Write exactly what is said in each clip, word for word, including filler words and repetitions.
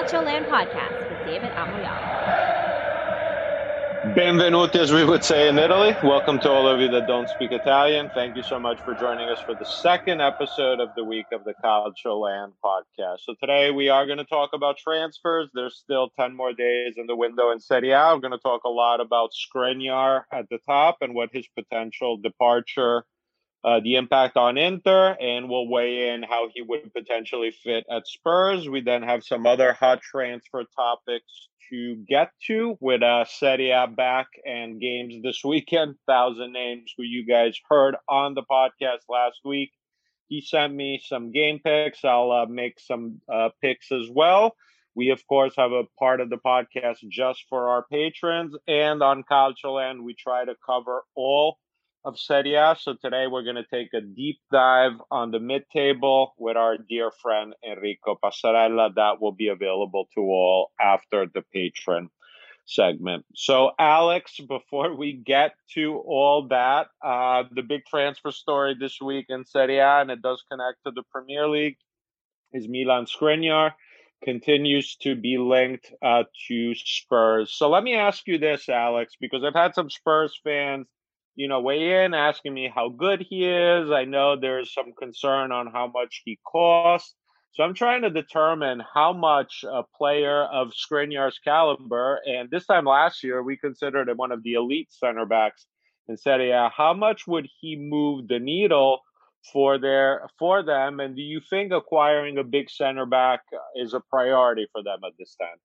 Calcioland Podcast with David Amoyala. Benvenuti, as we would say in Italy. Welcome to all of you that don't speak Italian. Thank you so much for joining us for the second episode of the week of the Calcioland Podcast. So today we are going to talk about transfers. There's still ten more days in the window in Serie A. We're going to talk a lot about Skriniar at the top and what his potential departure Uh, the impact on Inter, and we'll weigh in how he would potentially fit at Spurs. We then have some other hot transfer topics to get to with uh, Serie A back and games this weekend. Thousand names who you guys heard on the podcast last week. He sent me some game picks. I'll uh, make some uh, picks as well. We, of course, have a part of the podcast just for our patrons. And on Calcioland, we try to cover all of Serie A. So today we're going to take a deep dive on the mid-table with our dear friend Enrico Passarella. That will be available to all after the patron segment. So Alex, before we get to all that, uh, the big transfer story this week in Serie A, and it does connect to the Premier League, is Milan Skriniar continues to be linked uh, to Spurs. So let me ask you this, Alex, because I've had some Spurs fans you know, weigh in asking me how good he is. I know there's some concern on how much he costs. So I'm trying to determine how much a player of Skriniar's caliber, and this time last year, we considered him one of the elite center backs in Serie A. How much would he move the needle for their for them? And do you think acquiring a big center back is a priority for them at this time?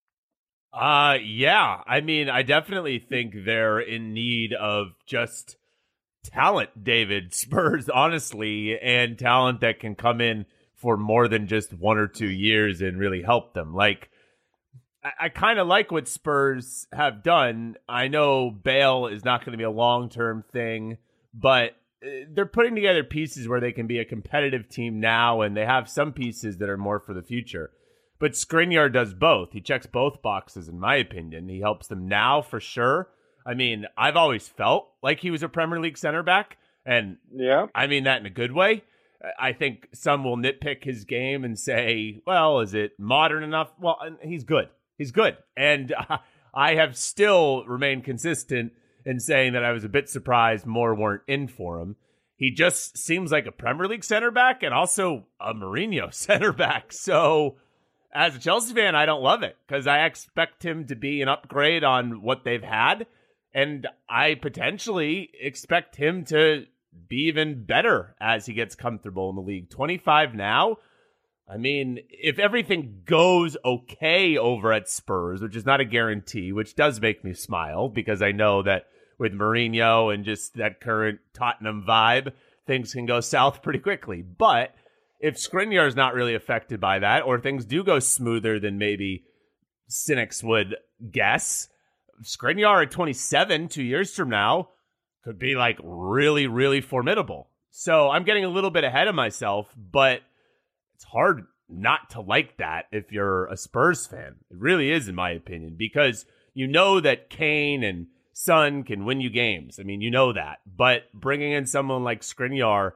Uh, yeah. I mean, I definitely think they're in need of just talent, David. Spurs, honestly, and talent that can come in for more than just one or two years and really help them. Like, I, I kind of like what Spurs have done. I know Bale is not going to be a long-term thing, but they're putting together pieces where they can be a competitive team now, and they have some pieces that are more for the future. But Skriniar does both. He checks both boxes, in my opinion. He helps them now for sure. I mean, I've always felt like he was a Premier League center back, and yeah, I mean that in a good way. I think some will nitpick his game and say, well, is it modern enough? Well, he's good. He's good. And uh, I have still remained consistent in saying that I was a bit surprised more weren't in for him. He just seems like a Premier League center back and also a Mourinho center back. So as a Chelsea fan, I don't love it because I expect him to be an upgrade on what they've had. And I potentially expect him to be even better as he gets comfortable in the league. twenty-five now. I mean, if everything goes okay over at Spurs, which is not a guarantee, which does make me smile because I know that with Mourinho and just that current Tottenham vibe, things can go south pretty quickly. But if Skriniar is not really affected by that, or things do go smoother than maybe cynics would guess, Skriniar at twenty-seven, two years from now, could be like really, really formidable. So I'm getting a little bit ahead of myself, but it's hard not to like that if you're a Spurs fan. It really is, in my opinion, because you know that Kane and Son can win you games. I mean, you know that. But bringing in someone like Skriniar,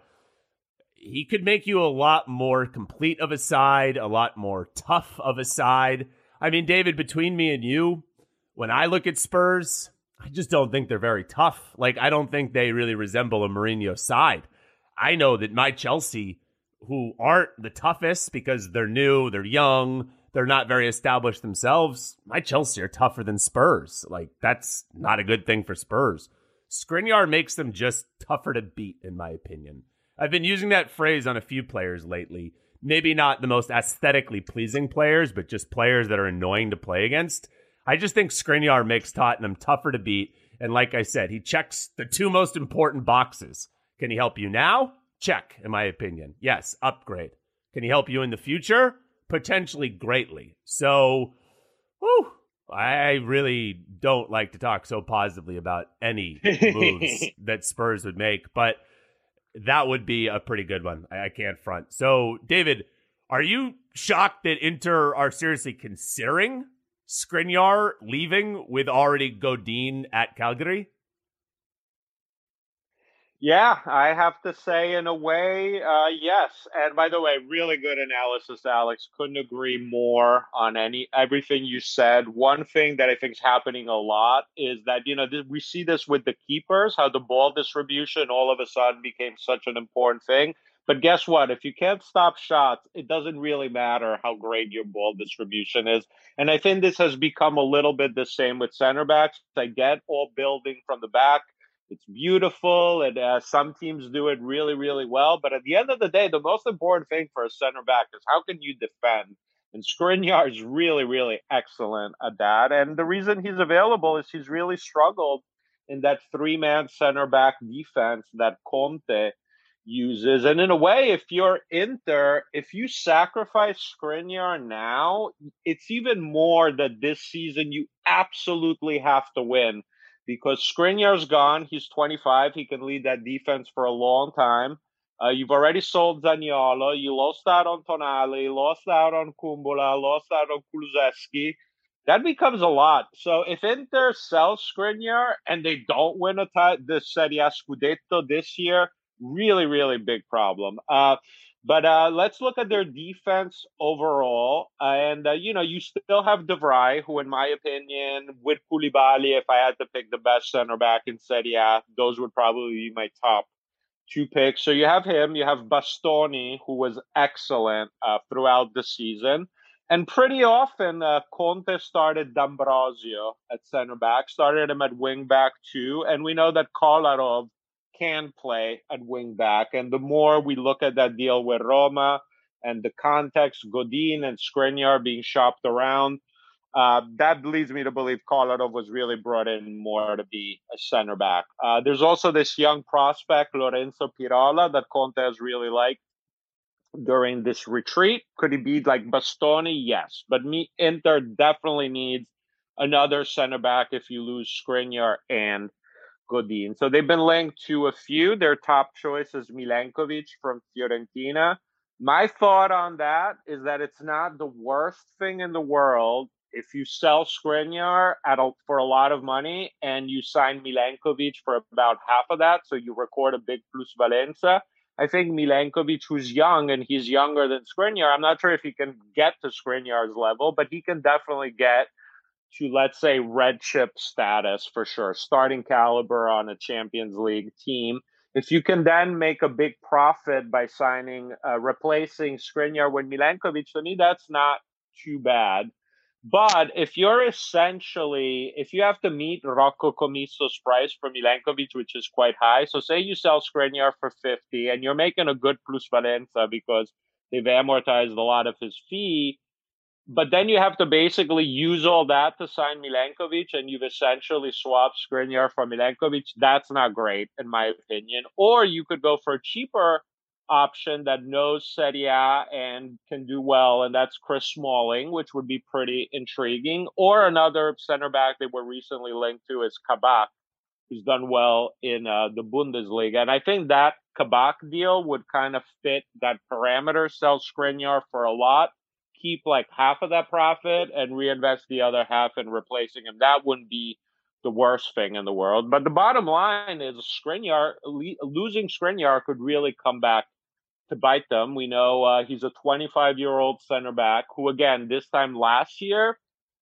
he could make you a lot more complete of a side, a lot more tough of a side. I mean, David, between me and you, when I look at Spurs, I just don't think they're very tough. Like, I don't think they really resemble a Mourinho side. I know that my Chelsea, who aren't the toughest because they're new, they're young, they're not very established themselves, my Chelsea are tougher than Spurs. Like, that's not a good thing for Spurs. Skriniar makes them just tougher to beat, in my opinion. I've been using that phrase on a few players lately. Maybe not the most aesthetically pleasing players, but just players that are annoying to play against. I just think Skriniar makes Tottenham tougher to beat. And like I said, he checks the two most important boxes. Can he help you now? Check, in my opinion. Yes, upgrade. Can he help you in the future? Potentially greatly. So, whew, I really don't like to talk so positively about any moves that Spurs would make, but that would be a pretty good one. I, I can't front. So, David, are you shocked that Inter are seriously considering Skriniar leaving with already Godin at Calgary? Yeah, I have to say, in a way, uh, yes. And by the way, really good analysis, Alex. Couldn't agree more on any everything you said. One thing that I think is happening a lot is that you know th- we see this with the keepers, how the ball distribution all of a sudden became such an important thing. But guess what? If you can't stop shots, it doesn't really matter how great your ball distribution is. And I think this has become a little bit the same with center backs. I get all building from the back, it's beautiful, and uh, some teams do it really, really well. But at the end of the day, the most important thing for a center back is how can you defend? And Skriniar is really, really excellent at that. And the reason he's available is he's really struggled in that three-man center back defense that Conte uses. And in a way, if you're Inter, if you sacrifice Skriniar now, it's even more that this season you absolutely have to win because Skriniar's gone. He's twenty-five. He can lead that defense for a long time. Uh, you've already sold Zaniolo. You lost out on Tonali, lost out on Kumbula, lost out on Kulusevski. That becomes a lot. So if Inter sells Skriniar and they don't win a tie, the Serie A Scudetto this year, really, really big problem. Uh, but uh, let's look at their defense overall. And, uh, you know, you still have De Vrij, who, in my opinion, with Koulibaly, if I had to pick the best center back in Serie A, those would probably be my top two picks. So you have him. You have Bastoni, who was excellent uh, throughout the season. And pretty often, uh, Conte started D'Ambrosio at center back, started him at wing back too. And we know that Kolarov can play at wing back. And the more we look at that deal with Roma and the context, Godin and Skriniar being shopped around, uh, that leads me to believe Kolarov was really brought in more to be a center back. Uh, there's also this young prospect, Lorenzo Pirola, that Conte has really liked during this retreat. Could he be like Bastoni? Yes. But me, Inter definitely needs another center back if you lose Skriniar and Godin. So they've been linked to a few. Their top choice is Milenkovic from Fiorentina. My thought on that is that it's not the worst thing in the world if you sell Skriniar at a, for a lot of money and you sign Milenkovic for about half of that, so you record a big plusvalenza. I think Milenkovic, who's young and he's younger than Skriniar, I'm not sure if he can get to Skriniar's level, but he can definitely get to, let's say, red chip status for sure, starting caliber on a Champions League team. If you can then make a big profit by signing, uh, replacing Skriniar with Milenkovic, to me, that's not too bad. But if you're essentially, if you have to meet Rocco Commisso's price for Milenkovic, which is quite high, so say you sell Skriniar for fifty and you're making a good plusvalenza because they've amortized a lot of his fee, but then you have to basically use all that to sign Milenkovic, and you've essentially swapped Skriniar for Milenkovic. That's not great, in my opinion. Or you could go for a cheaper option that knows Serie A and can do well, and that's Chris Smalling, which would be pretty intriguing. Or another center back they were recently linked to is Kabak, who's done well in uh, the Bundesliga. And I think that Kabak deal would kind of fit that parameter, sell Skriniar for a lot, keep like half of that profit and reinvest the other half in replacing him. That wouldn't be the worst thing in the world. But the bottom line is Skriniar, losing Skriniar could really come back to bite them. We know uh, he's a twenty-five-year-old center back who, again, this time last year,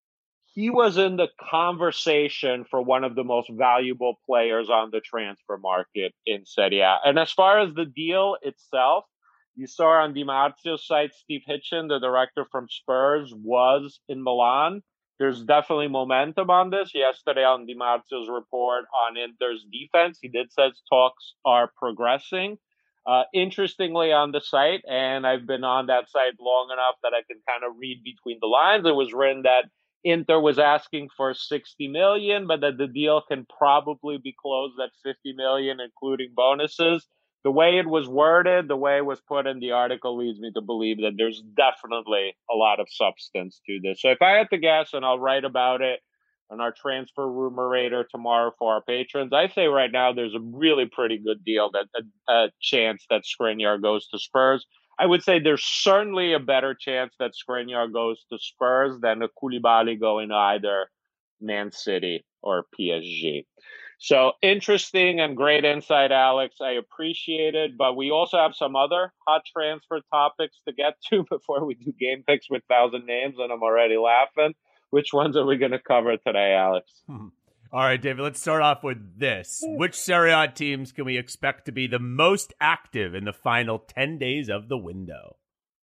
he was in the conversation for one of the most valuable players on the transfer market in Serie A. And as far as the deal itself, you saw on Di Marzio's site, Steve Hitchen, the director from Spurs, was in Milan. There's definitely momentum on this. Yesterday on Di Marzio's report on Inter's defense, he did say talks are progressing. Uh, interestingly, on the site, and I've been on that site long enough that I can kind of read between the lines, it was written that Inter was asking for sixty million, but that the deal can probably be closed at fifty million, including bonuses. The way it was worded, the way it was put in the article leads me to believe that there's definitely a lot of substance to this. So if I had to guess, and I'll write about it on our transfer rumor radar tomorrow for our patrons, I say right now there's a really pretty good deal, that a, a chance that Skriniar goes to Spurs. I would say there's certainly a better chance that Skriniar goes to Spurs than a Koulibaly going to either Man City or P S G. So interesting and great insight, Alex. I appreciate it. But we also have some other hot transfer topics to get to before we do game picks with thousand names, and I'm already laughing. Which ones are we going to cover today, Alex? Hmm. All right, David, let's start off with this. Which Serie A teams can we expect to be the most active in the final ten days of the window?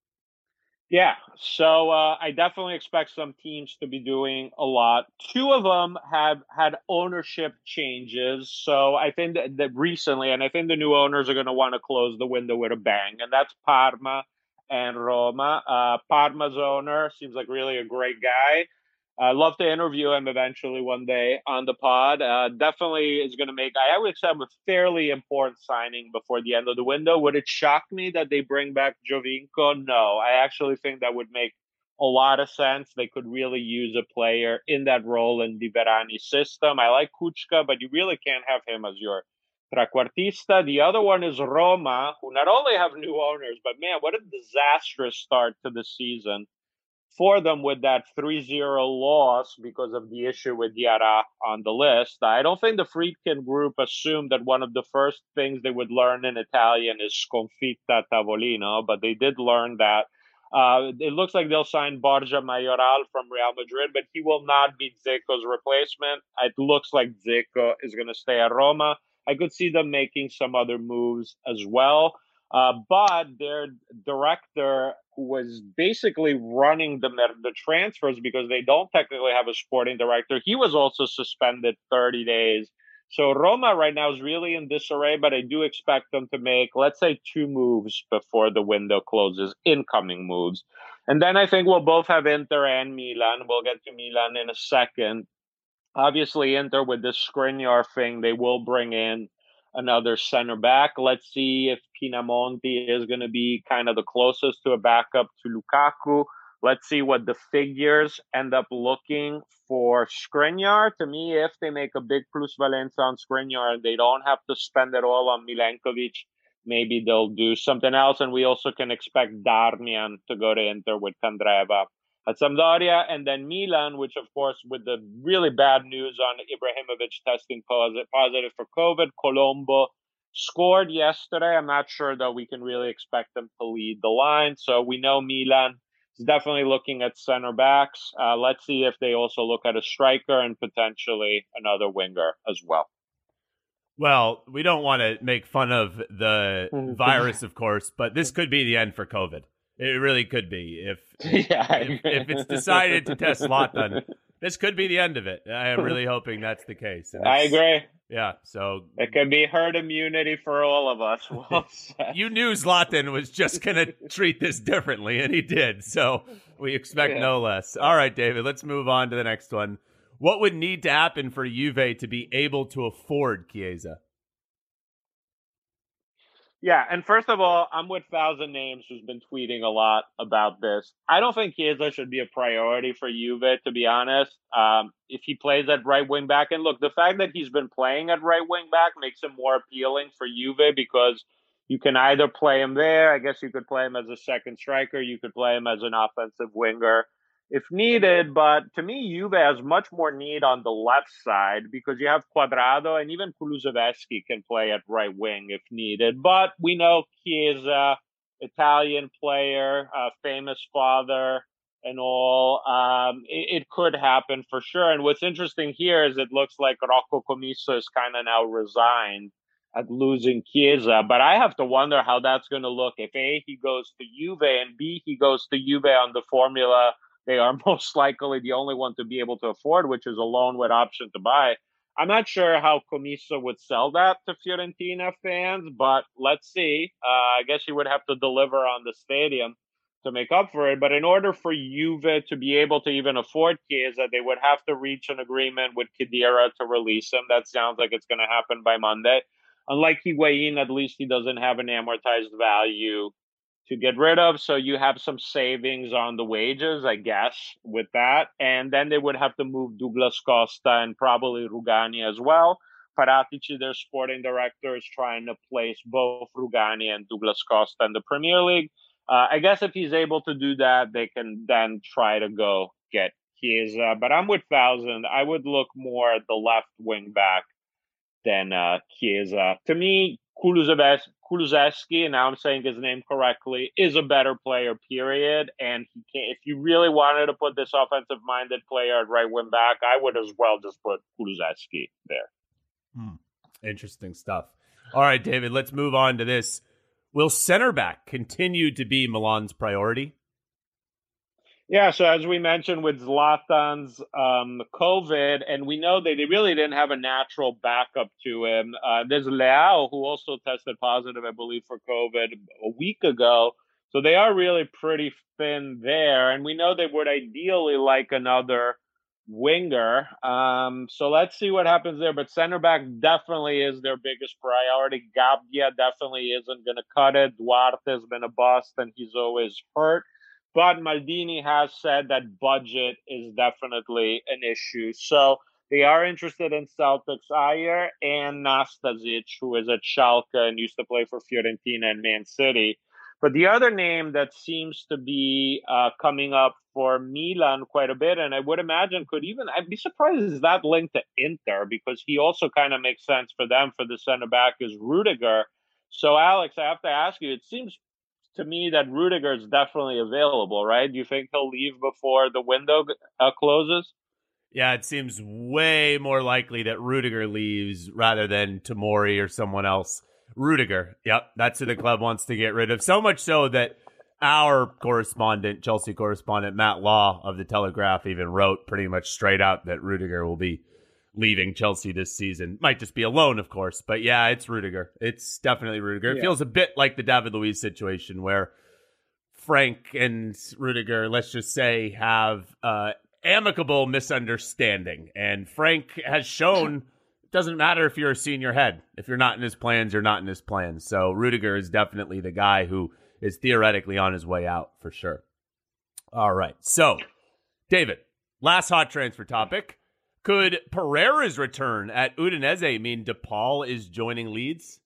Yeah, so uh, I definitely expect some teams to be doing a lot. Two of them have had ownership changes. So I think that, that recently, and I think the new owners are going to want to close the window with a bang, and that's Parma and Roma. Uh, Parma's owner seems like really a great guy. I'd love to interview him eventually one day on the pod. Uh, definitely is going to make, I would say, a fairly important signing before the end of the window. Would it shock me that they bring back Jovinko? No, I actually think that would make a lot of sense. They could really use a player in that role in the Verani system. I like Kuchka, but you really can't have him as your trequartista. The other one is Roma, who not only have new owners, but man, what a disastrous start to the season for them with that three zero loss because of the issue with Diarra on the list. I don't think the Friedkin group assumed that one of the first things they would learn in Italian is sconfitta tavolino, but they did learn that. Uh, it looks like they'll sign Borja Mayoral from Real Madrid, but he will not be Zeko's replacement. It looks like Zeko is going to stay at Roma. I could see them making some other moves as well. Uh, but their director, who was basically running the the transfers because they don't technically have a sporting director, he was also suspended thirty days. So Roma right now is really in disarray, but I do expect them to make, let's say, two moves before the window closes, incoming moves. And then I think we'll both have Inter and Milan. We'll get to Milan in a second. Obviously, Inter with this Skriniar thing, they will bring in another center back. Let's see if Pinamonti is going to be kind of the closest to a backup to Lukaku. Let's see what the figures end up looking for Skriniar. To me, if they make a big plusvalenza on Skriniar and they don't have to spend it all on Milenkovic, maybe they'll do something else. And we also can expect Darmian to go to Inter with Candreva at Sampdoria, and then Milan, which, of course, with the really bad news on Ibrahimovic testing positive for COVID, Colombo scored yesterday. I'm not sure, though, we can really expect them to lead the line. So we know Milan is definitely looking at center backs. Uh, let's see if they also look at a striker and potentially another winger as well. Well, we don't want to make fun of the virus, of course, but this could be the end for COVID. It really could be. If yeah, if, if it's decided to test Zlatan, this could be the end of it. I am really hoping that's the case. I agree. Yeah, so it could be herd immunity for all of us. Well you knew Zlatan was just going to treat this differently, and he did. So we expect yeah. no less. All right, David, let's move on to the next one. What would need to happen for Juve to be able to afford Chiesa? Yeah, and first of all, I'm with Thousand Names, who's been tweeting a lot about this. I don't think Chiesa should be a priority for Juve, to be honest. Um, if he plays at right wing back, and look, the fact that he's been playing at right wing back makes him more appealing for Juve because you can either play him there. I guess you could play him as a second striker. You could play him as an offensive winger if needed. But to me, Juve has much more need on the left side because you have Cuadrado, and even Kulusevski can play at right wing if needed. But we know Chiesa, Italian player, uh, famous father and all. Um, it, it could happen for sure. And what's interesting here is it looks like Rocco Commisso is kind of now resigned at losing Chiesa. But I have to wonder how that's going to look if A, he goes to Juve, and B, he goes to Juve on the formula they are most likely the only one to be able to afford, which is a loan with option to buy. I'm not sure how Commisso would sell that to Fiorentina fans, but let's see. Uh, I guess he would have to deliver on the stadium to make up for it. But in order for Juve to be able to even afford Chiesa, they would have to reach an agreement with Khedira to release him. That sounds like it's going to happen by Monday. Unlike Higuain, at least he doesn't have an amortized value to get rid of. So you have some savings on the wages, I guess, with that. And then they would have to move Douglas Costa and probably Rugani as well. Paratici, their sporting director, is trying to place both Rugani and Douglas Costa in the Premier League. Uh, I guess if he's able to do that, they can then try to go get Chiesa. But I'm with Thousand. I would look more at the left wing back than uh, Chiesa. To me, Kulusevski, Kulusevski, and now I'm saying his name correctly, is a better player, period. And he can, if you really wanted to put this offensive-minded player at right wing back, I would as well just put Kulusevski there. Hmm. Interesting stuff. All right, David, let's move on to this. Will center back continue to be Milan's priority? Yeah, so as we mentioned with Zlatan's um, COVID, and we know that they really didn't have a natural backup to him. Uh, there's Leao, who also tested positive, I believe, for COVID a week ago. So they are really pretty thin there. And we know they would ideally like another winger. Um, so let's see what happens there. But center back definitely is their biggest priority. Gabbia definitely isn't going to cut it. Duarte's been a bust, and he's always hurt. But Maldini has said that budget is definitely an issue. So they are interested in Celtic's Ayer and Nastasic, who is at Schalke and used to play for Fiorentina and Man City. But the other name that seems to be uh, coming up for Milan quite a bit, and I would imagine could even, I'd be surprised is that linked to Inter, because he also kind of makes sense for them for the center back is Rudiger. So, Alex, I have to ask you, it seems to me that Rudiger is definitely available, right? Do you think he'll leave before the window uh, closes? Yeah, it seems way more likely that Rudiger leaves rather than Tomori or someone else. Rudiger, yep, that's who the club wants to get rid of. So much so that our correspondent, Chelsea correspondent Matt Law of the Telegraph, even wrote pretty much straight out that Rudiger will be leaving Chelsea this season. Might just be a loan, of course, but yeah, it's Rudiger. It's definitely Rudiger. It yeah. feels a bit like the David Luiz situation where Frank and Rudiger, let's just say, have uh, amicable misunderstanding. And Frank has shown it doesn't matter if you're a senior head. If you're not in his plans, you're not in his plans. So Rudiger is definitely the guy who is theoretically on his way out for sure. All right. So, David, last hot transfer topic. Could Pereira's return at Udinese mean DePaul is joining Leeds?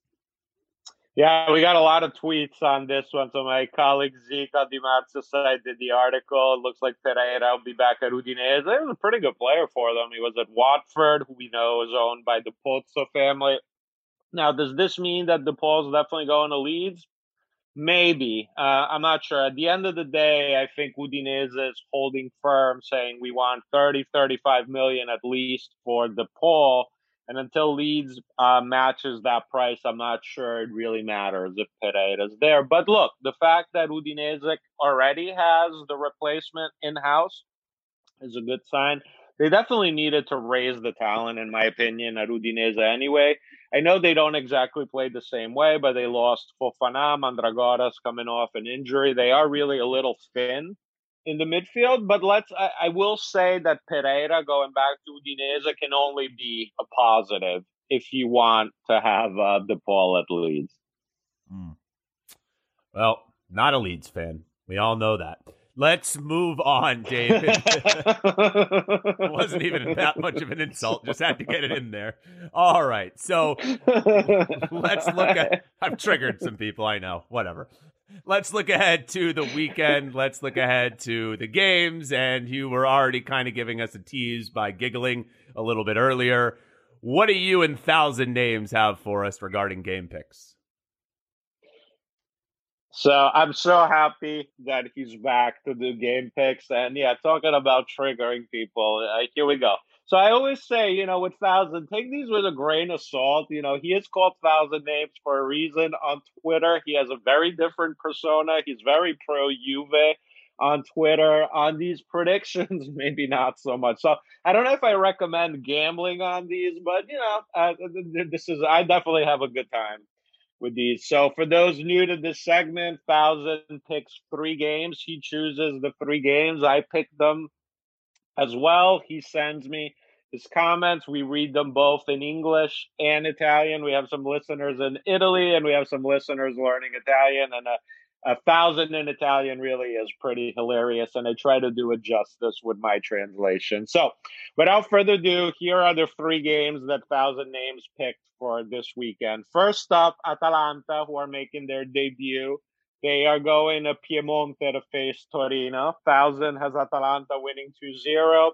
Yeah, we got a lot of tweets on this one. So my colleague Zika Di Marzio side did the article. It looks like Pereira will be back at Udinese. He was a pretty good player for them. He was at Watford, who we know is owned by the Pozzo family. Now, does this mean that DePaul is definitely going to Leeds? Maybe. Uh, I'm not sure. At the end of the day, I think Udinese is holding firm, saying we want thirty, thirty-five million at least for DePaul. And until Leeds uh, matches that price, I'm not sure it really matters if Pereira's there. But look, the fact that Udinese already has the replacement in-house is a good sign. They definitely needed to raise the talent, in my opinion, at Udinese anyway. I know they don't exactly play the same way, but they lost Fofana, Mandragoras coming off an injury. They are really a little thin in the midfield, but let's. I, I will say that Pereira going back to Udinese can only be a positive if you want to have uh, DePaul at Leeds. Mm. Well, not a Leeds fan. We all know that. Let's move on, David. It wasn't even that much of an insult. Just had to get it in there. All right. So let's look at... I've triggered some people, I know. Whatever. Let's look ahead to the weekend. Let's look ahead to the games. And you were already kind of giving us a tease by giggling a little bit earlier. What do you and Thousand Names have for us regarding game picks? So I'm so happy that he's back to do game picks. And yeah, talking about triggering people, uh, here we go. So I always say, you know, with Thousand, take these with a grain of salt. You know, he is called Thousand Names for a reason on Twitter. He has a very different persona. He's very pro-Juve on Twitter. On these predictions, maybe not so much. So I don't know if I recommend gambling on these, but, you know, uh, this is, I definitely have a good time with these. So for those new to this segment, Thousand picks three games. He chooses the three games. I pick them as well. He sends me his comments. We read them both in English and Italian. We have some listeners in Italy and we have some listeners learning Italian. And a, a Thousand in Italian really is pretty hilarious. And I try to do it justice with my translation. So without further ado, here are the three games that Thousand Names picked for this weekend. First up, Atalanta, who are making their debut. They are going to Piemonte to face Torino. Thousand has Atalanta winning two zero.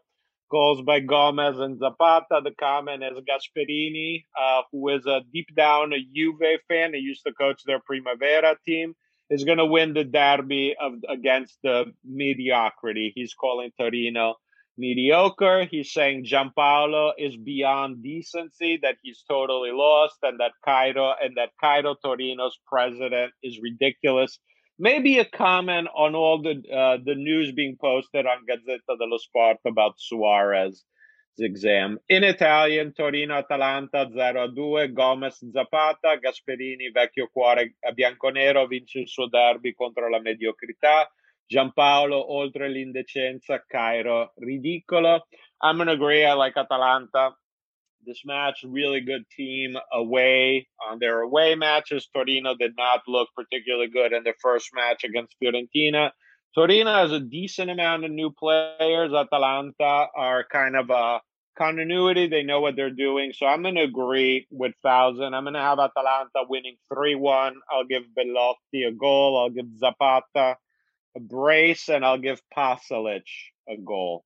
Goals by Gomez and Zapata. The comment is Gasperini, uh, who is a deep down a Juve fan. He used to coach their Primavera team. Is going to win the derby of against the mediocrity. He's calling Torino mediocre. He's saying Giampaolo is beyond decency, that he's totally lost, and that Cairo and that Cairo Torino's president is ridiculous. Maybe a comment on all the uh, the news being posted on Gazzetta dello Sport about Suarez's exam. In Italian, Torino Atalanta zero a due, Gomez Zapata, Gasperini vecchio cuore bianconero vince il suo derby contro la mediocrità. Giampaolo oltre l'indecenza, Cairo ridicolo. I'm going to agree. I like Atalanta. This match, really good team away on their away matches. Torino did not look particularly good in their first match against Fiorentina. Torino has a decent amount of new players. Atalanta are kind of a continuity. They know what they're doing. So I'm going to agree with Thousand. I'm going to have Atalanta winning three one. I'll give Bellotti a goal. I'll give Zapata a brace, and I'll give Pasalic a goal.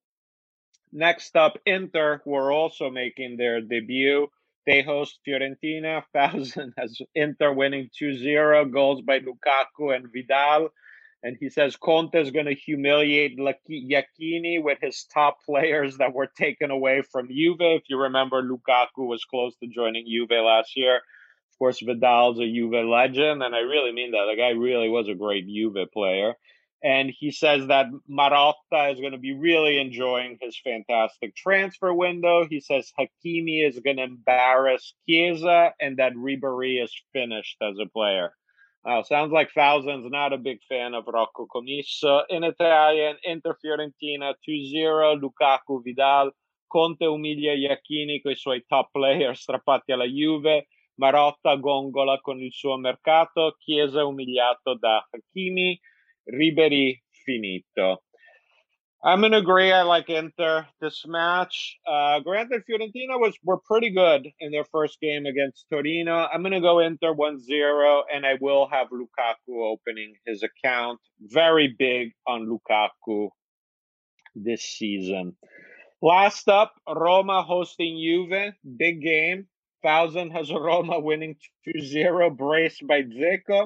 Next up, Inter, who are also making their debut. They host Fiorentina. Thousand has Inter winning two zero, goals by Lukaku and Vidal. And he says Conte is going to humiliate Iachini with his top players that were taken away from Juve. If you remember, Lukaku was close to joining Juve last year. Of course, Vidal's a Juve legend, and I really mean that. The guy really was a great Juve player. And he says that Marotta is going to be really enjoying his fantastic transfer window. He says Hakimi is going to embarrass Chiesa, and that Ribéry is finished as a player. Uh, sounds like Thousand's not a big fan of Rocco Commisso. In Italian, Inter Fiorentina two zero, Lukaku Vidal. Conte umilia Iachini con i suoi top player strappati alla Juve. Marotta gongola con il suo mercato. Chiesa umiliato da Hakimi. Ribéry finito. I'm going to agree. I like Inter this match. Uh, granted, Fiorentina was were pretty good in their first game against Torino. I'm going to go Inter one zero, and I will have Lukaku opening his account. Very big on Lukaku this season. Last up, Roma hosting Juve. Big game. Thousand has Roma winning two zero, braced by Dzeko.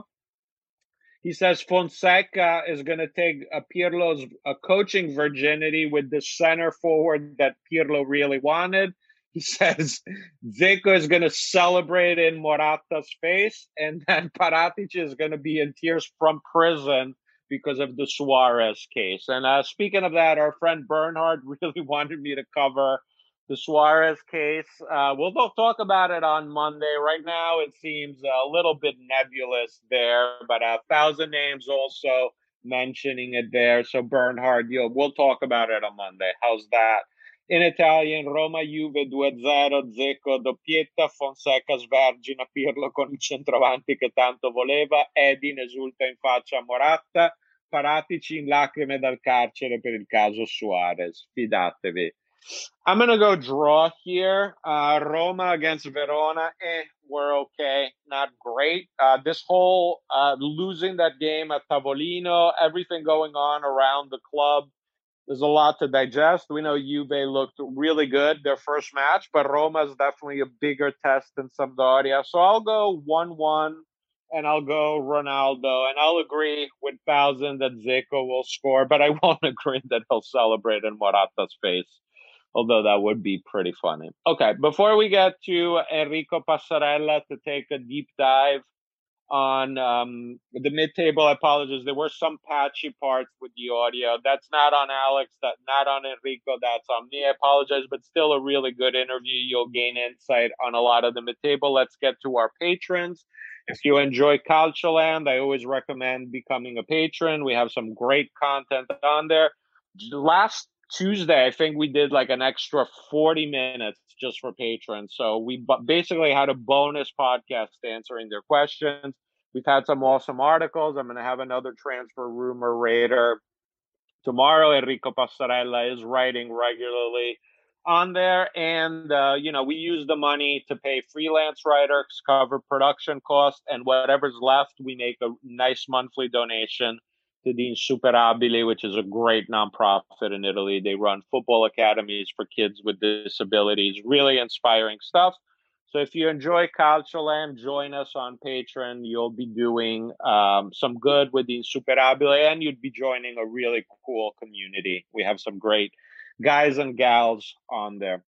He says Fonseca is going to take a Pirlo's a coaching virginity with the center forward that Pirlo really wanted. He says Dzeko is going to celebrate in Morata's face, and then Paratici is going to be in tears from prison because of the Suarez case. And uh, speaking of that, our friend Bernhard really wanted me to cover the Suarez case. Uh, we'll talk about it on Monday. Right now, it seems a little bit nebulous there, but a thousand names also mentioning it there. So Bernhard, you'll, we'll talk about it on Monday. How's that? In Italian, Roma Juve due zero, Dzeko doppietta, Fonseca svergina Pirlo con il centravanti che tanto voleva, Edin esulta in faccia a Morata, Paratici in lacrime dal carcere per il caso Suarez. Fidatevi. I'm going to go draw here. Uh, Roma against Verona, eh, we're okay. Not great. Uh, this whole uh, losing that game at Tavolino, everything going on around the club, there's a lot to digest. We know Juve looked really good their first match, but Roma is definitely a bigger test than Sampdoria. So I'll go one one, and I'll go Ronaldo. And I'll agree with Thousand that Dzeko will score, but I won't agree that he'll celebrate in Morata's face. Although that would be pretty funny. Okay, before we get to Enrico Passarella to take a deep dive on um, the mid-table, I apologize. There were some patchy parts with the audio. That's not on Alex, that not on Enrico, that's on me. I apologize, but still a really good interview. You'll gain insight on a lot of the mid-table. Let's get to our patrons. If you enjoy Calcioland, I always recommend becoming a patron. We have some great content on there. Last Tuesday, I think we did like an extra forty minutes just for patrons. So we b- basically had a bonus podcast answering their questions. We've had some awesome articles. I'm going to have another transfer rumor raider tomorrow. Enrico Passarella is writing regularly on there. And, uh, you know, we use the money to pay freelance writers, cover production costs, and whatever's left, we make a nice monthly donation to the Insuperabili, which is a great nonprofit in Italy. They run football academies for kids with disabilities, really inspiring stuff. So if you enjoy Calcioland, join us on Patreon. You'll be doing um, some good with the Insuperabili, and you'd be joining a really cool community. We have some great guys and gals on there.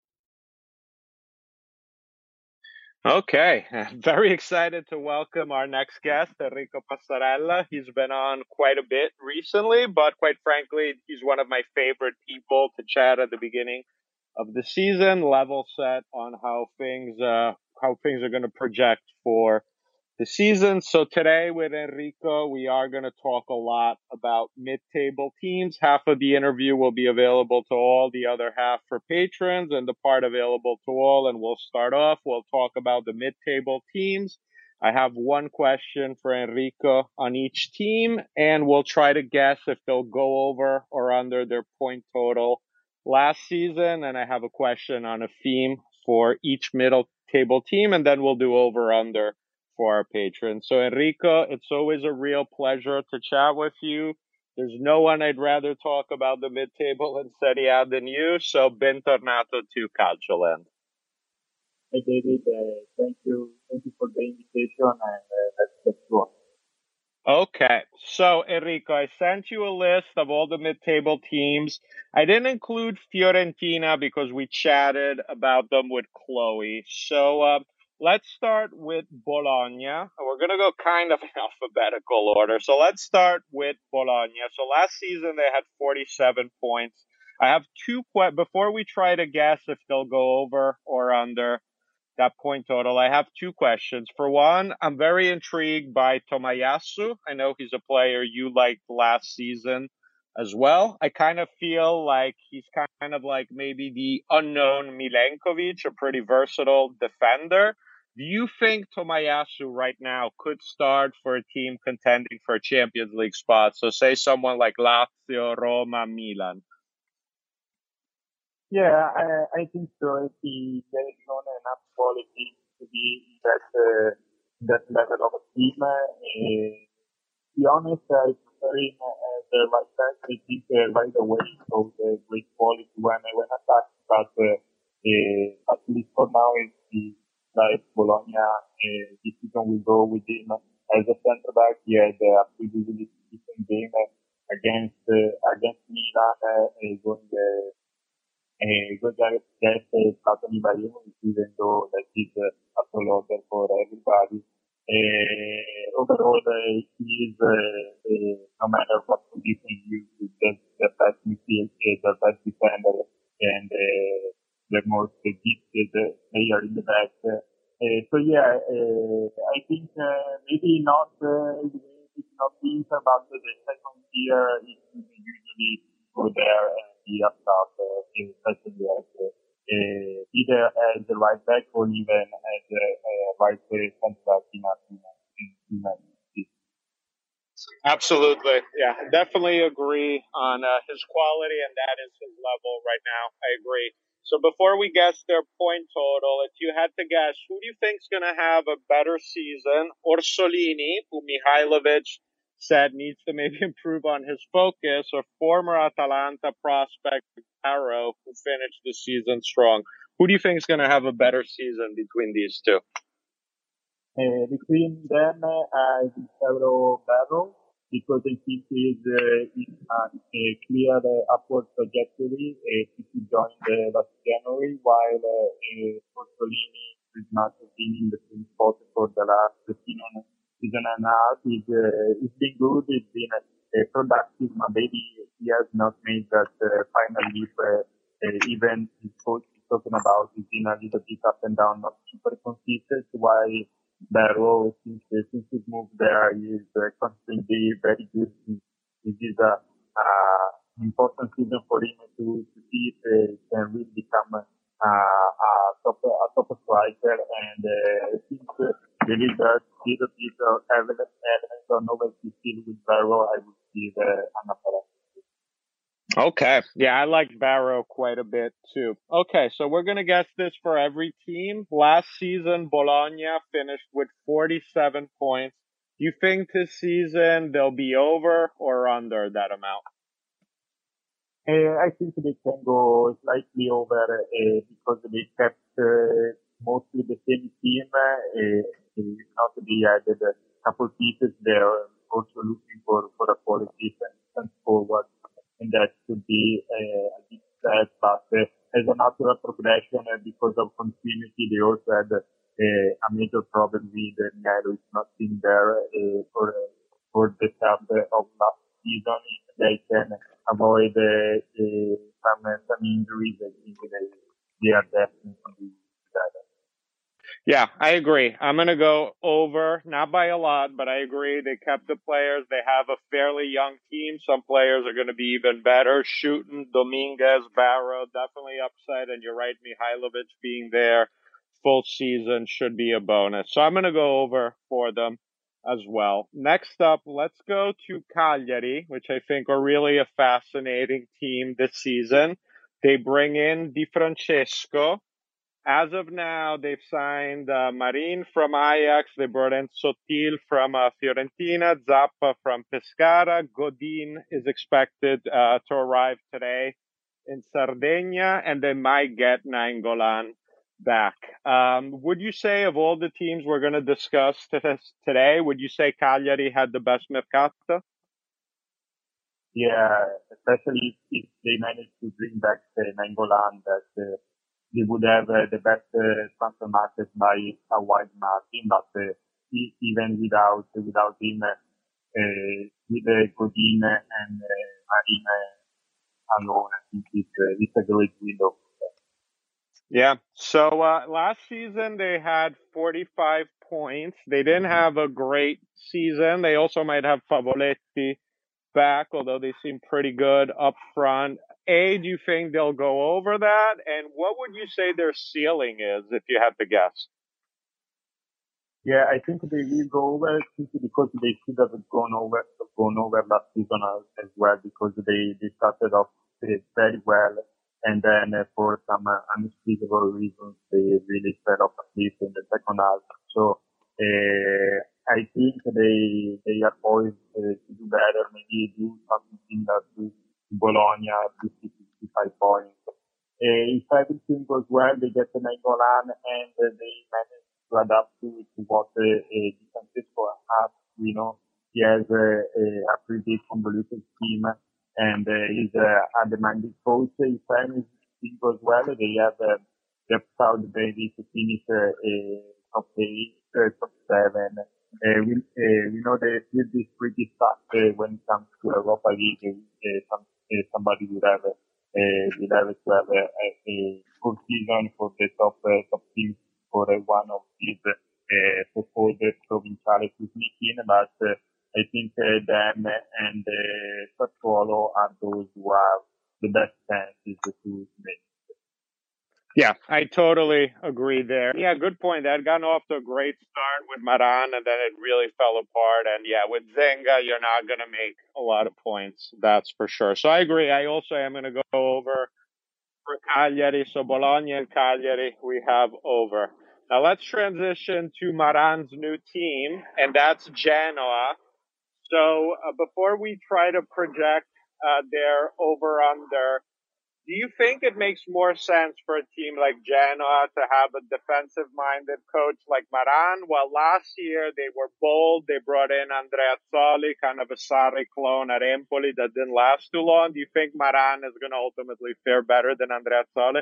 Okay, very excited to welcome our next guest, Enrico Passarella. He's been on quite a bit recently, but quite frankly, he's one of my favorite people to chat at the beginning of the season, level set on how things uh, how things are going to project for the season. So today with Enrico, we are going to talk a lot about mid-table teams. Half of the interview will be available to all, the other half for patrons, and the part available to all. And we'll start off. We'll talk about the mid-table teams. I have one question for Enrico on each team, and we'll try to guess if they'll go over or under their point total last season. And I have a question on a theme for each middle table team, and then we'll do over under for our patrons. So Enrico, it's always a real pleasure to chat with you. There's no one I'd rather talk about the mid-table in Serie A than you, so bentornato to Calcioland. Hey David, uh, thank you, thank you for the invitation, and uh, let's get going. Okay, so Enrico, I sent you a list of all the mid-table teams. I didn't include Fiorentina because we chatted about them with Chloe. So uh, let's start with Bologna. We're going to go kind of in alphabetical order. So let's start with Bologna. So last season they had forty-seven points. I have two que- before we try to guess if they'll go over or under that point total, I have two questions. For one, I'm very intrigued by Tomayasu. I know he's a player you liked last season as well. I kind of feel like he's kind of like maybe the unknown Milenkovic, a pretty versatile defender. Do you think Tomayasu right now could start for a team contending for a Champions League spot? So say someone like Lazio, Roma, Milan. Yeah, I, I think so. He has shown enough quality to be in that uh, that level of a team. Uh, to be honest, I prefer him as a right back. I think uh, right away shows uh, great quality when when attacked, but uh, uh, at least for now, it's the like Bologna. Uh, this season we go with him as a centre back. He had uh, a pretty really decent game uh, against uh, against Milan, uh, uh, going. Uh, Uh, good guy that is Zlatan Ibrahimovic, even though that is uh, a floater for everybody. Uh, overall, uh, he is, uh, uh, no matter what position you use, the, the best midfield, uh, the best defender, and uh, the most gifted uh, player in the back. Uh, so yeah, uh, I think uh, maybe not, uh, it's not Inter, but the second tier is usually go there and be up top, uh, especially as uh, uh, either as the right back or even as a uh, right centre back in a in a Absolutely. Yeah, definitely agree on uh, his quality, and that is his level right now. I agree. So before we guess their point total, if you had to guess, who do you think is going to have a better season? Orsolini, who Mihailovic said needs to maybe improve on his focus, or former Atalanta prospect Barrow, who finished the season strong? Who do you think is going to have a better season between these two? Uh, between them, uh, I think several Barrow, because I think he is uh, in a, a clear uh, upward trajectory uh, since he joined uh, last January, while uh, uh, Orsolini is not been in the same spot for the last season, season and a half. It's, uh, it's been good, it's been uh, productive, but maybe he has not made that uh, final leap. Uh, uh, even his coach is talking about it's been a little bit up and down, not super consistent, while Barrow, since, uh, since he's moved there, he is uh, constantly very good. This is a, uh, important season for him to, to see if uh, he can really become a, a, top, a top striker. And uh, I think uh, really there's still a bit of evidence, evidence or novelty still with Barrow. I would give uh, an apology. Okay. Yeah, I like Barrow quite a bit too. Okay, so we're going to guess this for every team. Last season, Bologna finished with forty-seven points. Do you think this season they'll be over or under that amount? Uh, I think they can go slightly over uh, because they kept uh, mostly the same team. Uh, uh, not they added a couple pieces. They're also looking for, for a quality and forward, and that could be uh, a big step. But uh, as a natural progression, uh, because of continuity, they also had uh, a major problem with uh, Nero. It's not been there uh, for uh, for the start of last season. They can avoid uh, uh, some uh, some injuries. I think they, they are definitely better. Yeah, I agree. I'm going to go over, not by a lot, but I agree. They kept the players. They have a fairly young team. Some players are going to be even better. Shooting, Dominguez, Barrow, definitely upside. And you're right, Mihailovic being there full season should be a bonus. So I'm going to go over for them as well. Next up, let's go to Cagliari, which I think are really a fascinating team this season. They bring in Di Francesco. As of now, they've signed uh, Marin from Ajax. They brought in Sotil from uh, Fiorentina, Zappa from Pescara. Godin is expected uh, to arrive today in Sardinia, and they might get Nainggolan back. Um, would you say of all the teams we're going to discuss today, would you say Cagliari had the best mercato? Yeah, especially if they manage to bring back uh, Nainggolan, that uh, they would have uh, the best uh, transfer market by a wide margin, but uh, e- even without without him, uh, uh, with uh, Godin and uh, Marin uh, alone, I think it's, uh, it's a great window. Yeah. So uh, last season they had forty-five points. They didn't have a great season. They also might have Favoletti back, although they seem pretty good up front. A, do you think they'll go over that? And what would you say their ceiling is, if you had to guess? Yeah, I think they will go over simply because they should have gone over gone over last season as well, because they, they started off very well, and then uh, for some uh, unspeakable reasons they really fell off a cliff in the second half. So uh, I think they they are poised uh, to do better, maybe do something similar to Bologna, fifty to fifty-five points. Uh, if everything goes well, they get the Nainggolan and uh, they manage to adapt to, to what uh, uh, Di Francesco has. You know, he has uh, a, a pretty convoluted team, and uh, he's uh, a demanding coach. If everything goes well, they have uh, the proud baby to finish uh, uh, top eight, uh, top seven. Uh, we, uh, we know the field is pretty tough uh, when it comes to Europa League. Uh, some, uh, somebody would have uh, uh, would have to have a, a, a good season for the top uh, top teams for uh, one of these uh, so-called provinciales to sneak in, but uh, I think uh, them and uh, Sassuolo are those who have the best chances to make. Yeah, I totally agree there. Yeah, good point. They had gotten off to a great start with Maran, and then it really fell apart. And yeah, with Zenga, you're not going to make a lot of points. That's for sure. So I agree. I also am going to go over for Cagliari. So Bologna and Cagliari, we have over. Now let's transition to Maran's new team, and that's Genoa. So uh, before we try to project uh, their over-under, do you think it makes more sense for a team like Genoa to have a defensive-minded coach like Maran? Well, last year they were bold. They brought in Andrea Azzoli, kind of a Sarri clone at Empoli that didn't last too long. Do you think Maran is going to ultimately fare better than Andrea Azzoli?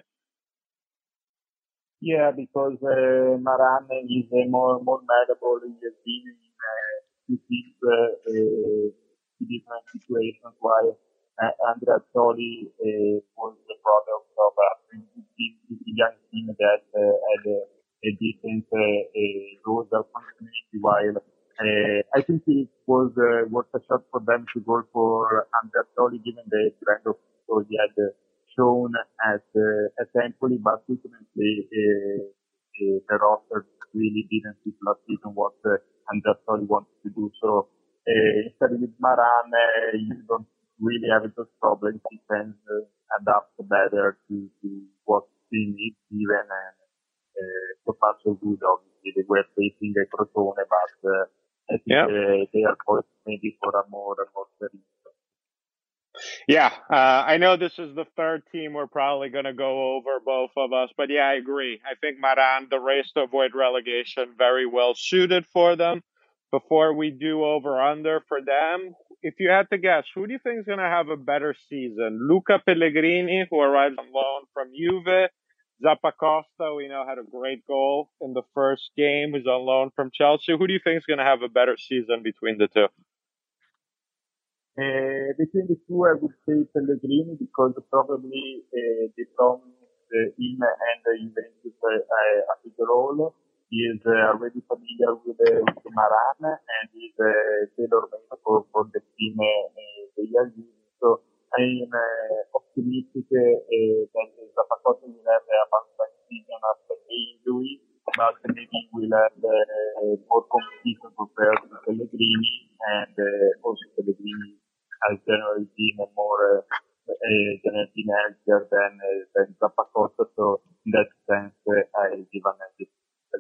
Yeah, because uh, Maran is uh, more more malleable. He has been in uh, two teams uh, uh, different situations, while uh, Andrea Azzoli uh, was the product of a pretty young team that uh, had a, a decent uh, uh, road of continuity, while uh, I think it was uh, was a shot for them to go for Andrea Azzoli, given the kind of so he had uh, shown at uh, at Empoli, but ultimately uh, uh, the roster really didn't fit last season what uh, Andrea Azzoli wanted to do. So uh, instead with Maran, uh, you don't really have those problems. He can uh, adapt better to, to what he needs even, and uh, so far so good. Obviously, they were facing a Crotone, but uh, I think Yeah. uh, they are poised maybe for a more, a more serious. Yeah, uh, I know this is the third team we're probably going to go over, both of us, but yeah, I agree. I think Maran, the race to avoid relegation, very well suited for them. Before we do over under for them, if you had to guess, who do you think is going to have a better season? Luca Pellegrini, who arrives on loan from Juve. Zappacosta, we know, had a great goal in the first game, who's on loan from Chelsea. Who do you think is going to have a better season between the two? Uh, between the two, I would say Pellegrini because probably uh, they promised uh, him and uh, Juventus uh, a big role. He is uh, already familiar with, uh, with Maran and is uh, tailor-made for, for the team uh, they are using. So I am uh, optimistic uh, uh, that Zappacosta will have a bounce-back season after the injury, but maybe we'll have uh, more competition compared to Pellegrini and uh, also Pellegrini has generally been a more uh, uh, generally been healthier than uh, than Zappacosta. So in that sense, uh, I give an edge.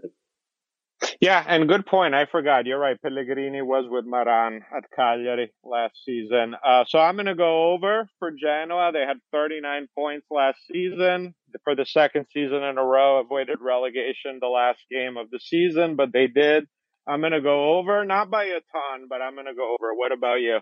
Yeah, and good point. I forgot. You're right. Pellegrini was with Maran at Cagliari last season. Uh, so I'm going to go over for Genoa. They had thirty-nine points last season. For the second season in a row, avoided relegation the last game of the season, but they did. I'm going to go over, not by a ton, but I'm going to go over. What about you?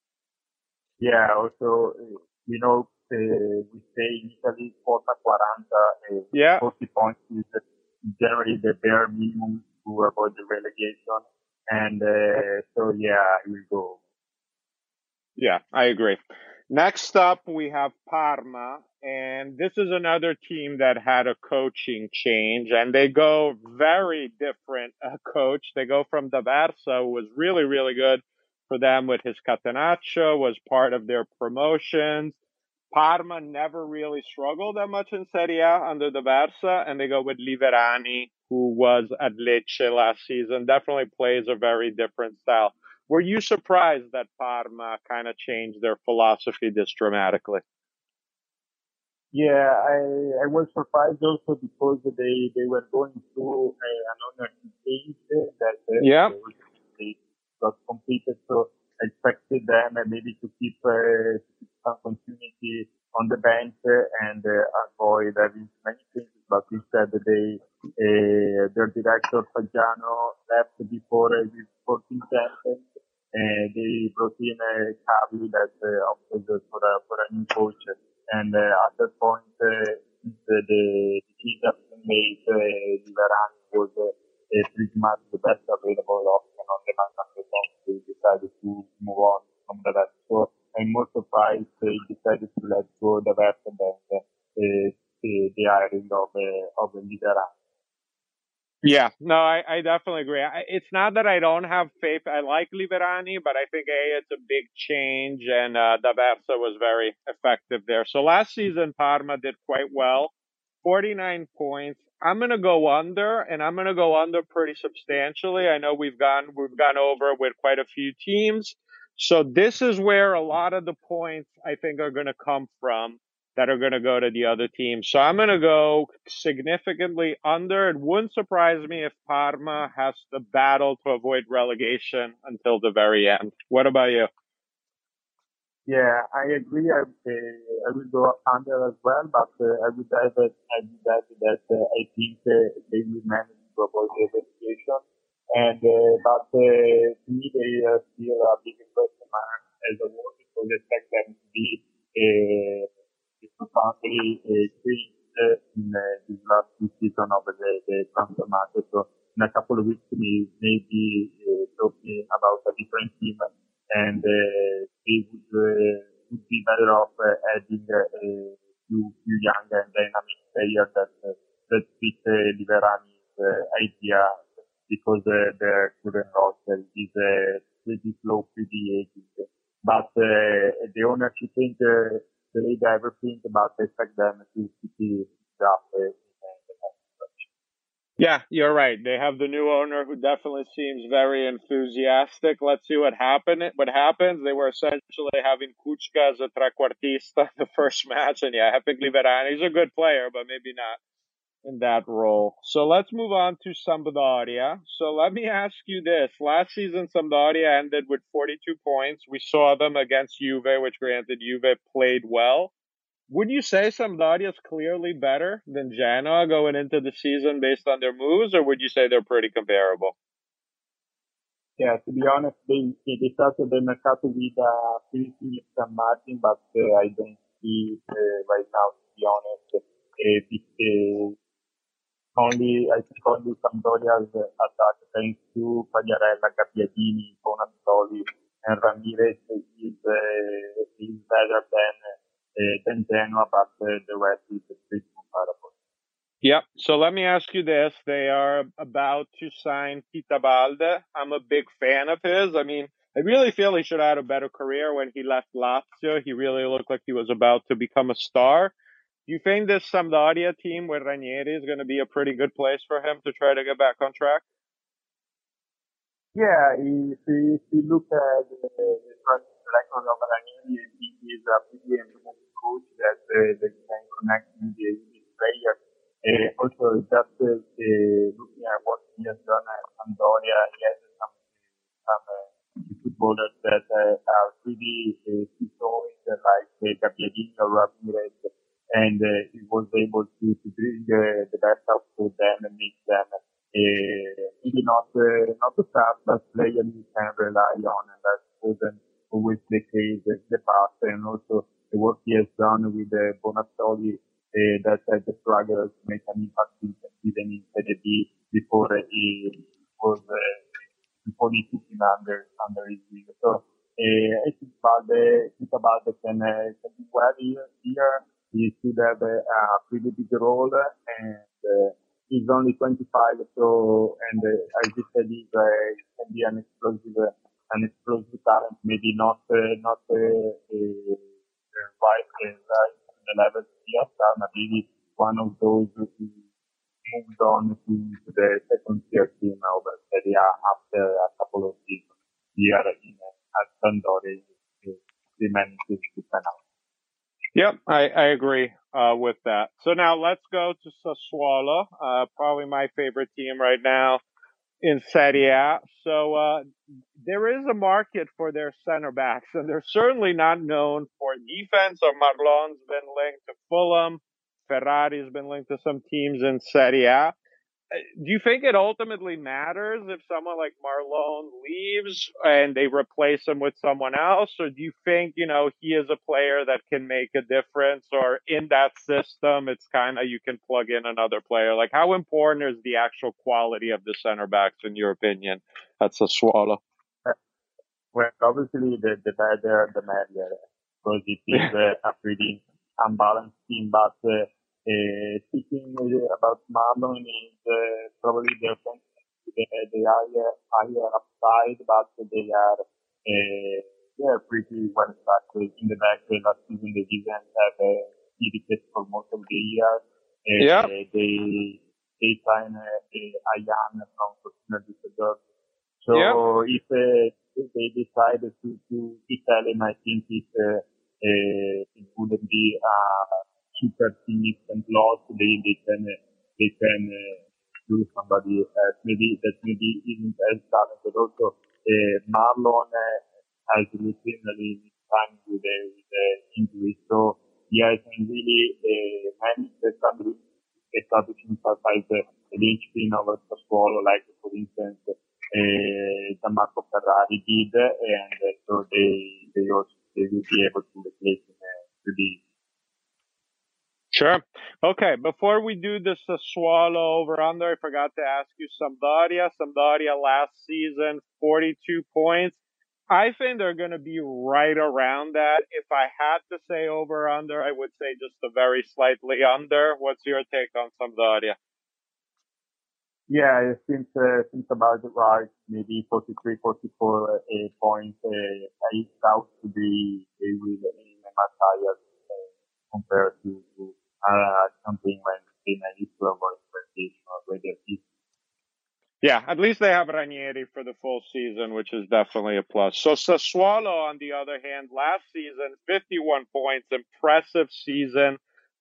Yeah, also, uh, you know, uh, we say in Italy, quota forty, uh, Yeah. forty points is generally the bare minimum to avoid the relegation. And uh, so, yeah, I will go. Yeah, I agree. Next up, we have Parma, and this is another team that had a coaching change, and they go very different uh, coach. They go from D'Aversa, who was really, really good for them with his Catenaccio, was part of their promotions. Parma never really struggled that much in Serie A under D'Aversa, and they go with Liverani, who was at Lecce last season. Definitely plays a very different style. Were you surprised that Parma kind of changed their philosophy this dramatically? Yeah, I I was surprised also because they they were going through a, an ownership change that uh, Yeah. they got completed. So I expected them uh, maybe to keep uh, some continuity on the bench uh, and uh, avoid having many things. But instead, they uh, their director Fagiano left before uh, the sporting champion. Uh, they brought in a Cavi that uh, opted for a for a new coach. And uh, at that point, uh, the, the key that made uh, Liverani was uh, uh, pretty much the best available option on the market. So they decided to move on from the rest. So I'm more surprised they decided to let go the rest and then uh, the, the hiring of, uh, of Liverani. Yeah, no, I, I definitely agree. I, it's not that I don't have faith. I like Liverani, but I think A, it's a big change, and uh, D'Aversa was very effective there. So last season, Parma did quite well, forty-nine points. I'm going to go under, and I'm going to go under pretty substantially. I know we've gone we've gone over with quite a few teams. So this is where a lot of the points, I think, are going to come from that are going to go to the other team. So I'm going to go significantly under. It wouldn't surprise me if Parma has to battle to avoid relegation until the very end. What about you? Yeah, I agree. I, uh, I will go under as well, but uh, I would add that, I would add that uh, I think uh, they will manage to avoid the relegation. And uh, but uh, to me, they are still a big question mark as a whole because I expect them to be uh, profoundly uh, changed uh, in uh, this last two season of the, the transfer market. So in a couple of weeks, we may be uh, talking about a different team, and uh, they would, uh, would be better off uh, adding uh, a few, few young and dynamic players that uh, that fit uh, Liverani's uh, idea because uh, their current roster is uh, pretty slow, pretty aging. But uh, the ownership change uh, delayed everything, but I expect them to keep it up. Uh, Yeah, you're right. They have the new owner who definitely seems very enthusiastic. Let's see what happen. What happens? They were essentially having Kuchka as a trequartista the first match, and yeah, I think Liverani is a good player, but maybe not in that role. So let's move on to Sampdoria. So let me ask you this. Last season, Sampdoria ended with forty-two points. We saw them against Juve, which granted Juve played well. Would you say Sampdoria is clearly better than Genoa going into the season based on their moves, or would you say they're pretty comparable? Yeah, to be honest, they, they started the mercato with a pretty significant margin, but uh, I don't see uh, right now, to be honest, uh, it, uh, only, I think only Sampdoria's attack thanks to Pagliarella, Gabbiadini, Bonazzoli, and Ramirez is, uh, is better than, uh, than Genoa, but uh, the rest is pretty comparable. Yep. So let me ask you this. They are about to sign Keita Balde. I'm a big fan of his. I mean, I really feel he should have had a better career when he left Lazio. He really looked like he was about to become a star. Do you think this Sampdoria team with Ranieri is going to be a pretty good place for him to try to get back on track? Yeah, if you, if you look at the, the track record of Ranieri, he is a pretty amazing coach that, uh, that can connect with the, with the players. Uh, also, just uh, uh, looking at what he has done at Sampdoria, he has some, some uh, footballers that uh, are pretty uh, showing, uh, like uh, Gabbiadini or Ramirez, and uh, he was able to, to bring uh, the best out of them and make them uh, maybe not uh, not the fastest player you can rely on, and that wasn't always the case in the past. And also the work he has done with uh, Bonazzoli, uh, that had the struggle to make an impact in, even in Serie B before uh, he was uh, before he took him under under his wing. So uh, I think Balde, think about it can uh, can do well here. here. He should have a, a pretty big role, and uh, he's only twenty-five. So, and uh, as you said, he's uh, can be an explosive, uh, an explosive talent. Maybe not, uh, not uh, uh, right, uh, right to the level he has done. Maybe one of those who moved on to, to the second tier team of Serie A after a couple of seasons here in uh, at Sampdoria. He manages to pan out. Yep, I, I agree uh, with that. So now let's go to Sassuolo, uh, probably my favorite team right now in Serie A. So uh, there is a market for their center backs, and they're certainly not known for defense. So Marlon's been linked to Fulham. Ferrari's been linked to some teams in Serie A. Do you think it ultimately matters if someone like Marlon leaves and they replace him with someone else? Or do you think, you know, he is a player that can make a difference, or in that system, it's kind of, you can plug in another player? Like, how important is the actual quality of the center backs, in your opinion, at Sassuolo? Well, obviously the, the better the merrier, because it is uh, a pretty unbalanced team, but uh, Uh, speaking about Marlon, is uh, probably the the, the higher higher upside, but they are uh, they are pretty well structured in the back. Last season they didn't have a uh, for most of the year. Uh, yeah. They they signed uh, Ayan from Fortuna Düsseldorf. So yep. if, uh, if they decide to to to sell him, I think it uh, uh, it wouldn't be uh, super significant loss. They they can uh, they can uh, do somebody else. Maybe that maybe isn't as talented. Also, uh, Marlon uh, has routinely time with the with the injury, so he has really uh, managed to establish establish himself as a linchpin of a Sassuolo, like for instance uh, Gianmarco Ferrari did, and uh, so they they also they will be able to replace him uh, pretty. Sure. Okay, before we do the Sassuolo over-under, I forgot to ask you Sampdoria. Sampdoria last season, forty-two points. I think they're going to be right around that. If I had to say over-under, I would say just a very slightly under. What's your take on Sampdoria? Yeah, it seems, uh, seems about right. Maybe forty-three, forty-four uh, points. Uh, I doubt to be they will aim much higher uh, compared to, to Uh, something when they manage to avoid rotation or whether it's. Yeah, at least they have Ranieri for the full season, which is definitely a plus. So Sassuolo, on the other hand, last season, fifty-one points, impressive season.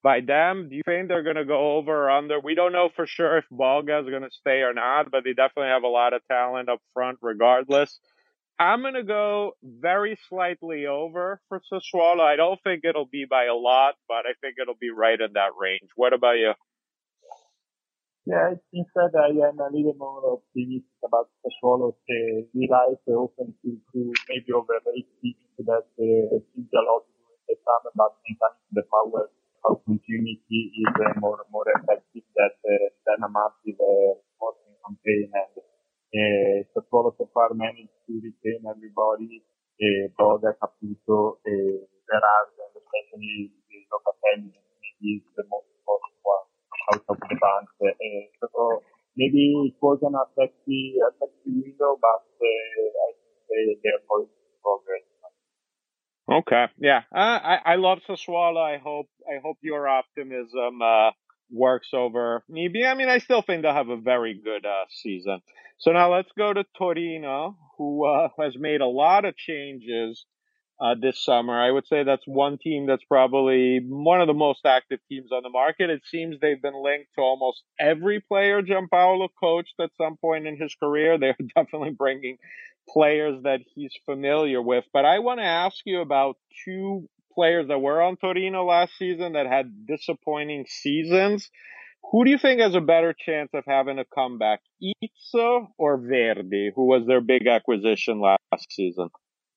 by them. Do you think they're going to go over or under? We don't know for sure if Balga is going to stay or not, but they definitely have a lot of talent up front regardless. I'm going to go very slightly over for Sassuolo. I don't think it'll be by a lot, but I think it'll be right in that range. What about you? Yeah, I think that I am a little more optimistic about Sassuolo. Uh, we like uh, often to, to maybe overrate teams that uh, seems a lot during the summer, but sometimes the power of continuity is uh, more more effective that, uh, than a massive uh, sporting campaign. And uh, Sassuolo so far managed to retain everybody, uh, Boga, Caputo, uh, Berardi, and especially the Locatelli, maybe is the most important one out of the bunch. Uh, so maybe it wasn't a sexy, a sexy window, but uh, I think they, they're poised to progress. Okay, yeah, uh, I I love Sassuolo. I hope I hope your optimism uh, works over me. I mean, I still think they'll have a very good uh, season. So now let's go to Torino, who uh, has made a lot of changes uh, this summer. I would say that's one team that's probably one of the most active teams on the market. It seems they've been linked to almost every player Giampaolo coached at some point in his career. They're definitely bringing players that he's familiar with. But I want to ask you about two players that were on Torino last season that had disappointing seasons. Who do you think has a better chance of having a comeback, Izzo or Verdi, who was their big acquisition last season?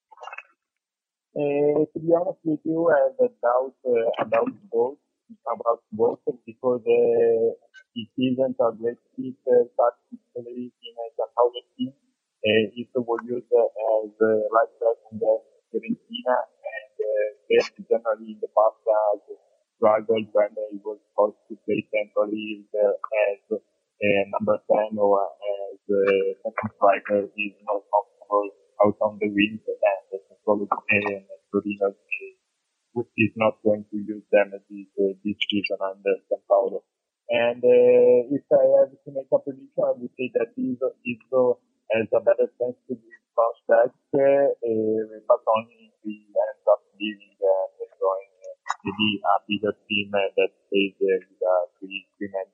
Uh, to be honest with you, I have a doubt uh, about both, about both because uh, it isn't a great fit uh, tactically in a Giampaolo team. Uh, it was used uh, as uh, right back in the Fiorentina, and uh, they generally in the past has struggled when he was forced to play centrally uh, as uh, number ten or as uh, second striker. Is not comfortable out on the wing, and the control and Torino which is not going to use them this uh, this season under Giampaolo. And uh, if I have to make a prediction, I would say that Izzo, Izzo has a better chance to be bounced back, uh, uh, but only if he ends up leaving uh, and joining uh, maybe a bigger team uh, that stays uh, with uh, three, three men.